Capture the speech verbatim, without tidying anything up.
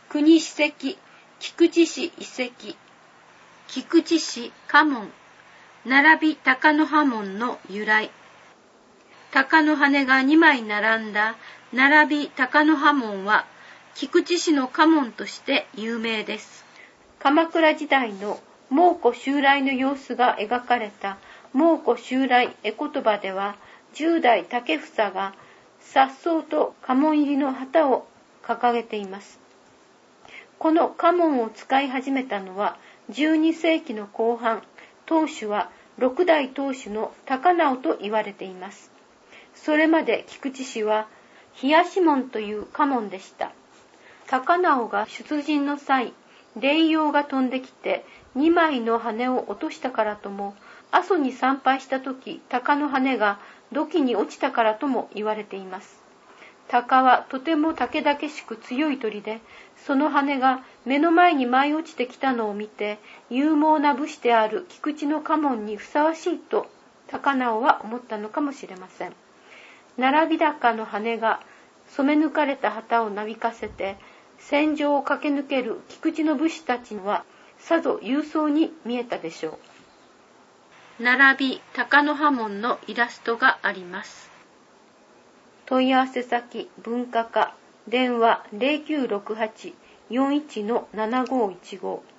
国史跡、菊池市遺跡。菊池市家紋、並び鷹の刃文の由来。鷹の羽がにまい並んだ並び鷹の刃文は菊池市の家紋として有名です。鎌倉時代の蒙古襲来の様子が描かれた蒙古襲来絵言葉では、十代竹房が颯爽と家紋入りの旗を掲げています。この家紋を使い始めたのはじゅうにせいきの後半、当主は六代当主の高直と言われています。それまで菊池市は冷やし門という家紋でした。高直が出陣の際、霊陽が飛んできてにまいの羽を落としたからとも、阿蘇に参拝した時、鷹の羽が土器に落ちたからとも言われています。鷹はとても猛々しく強い鳥で、その羽が目の前に舞い落ちてきたのを見て、勇猛な武士である菊池の家紋にふさわしいと高直は思ったのかもしれません。並び鷹の羽が染め抜かれた旗をなびかせて戦場を駆け抜ける菊池の武士たちはさぞ勇壮に見えたでしょう。並び鷹の刃文のイラストがあります。問い合わせ先文化課、電話 ゼロきゅうろくはち よんいちのななごいちご。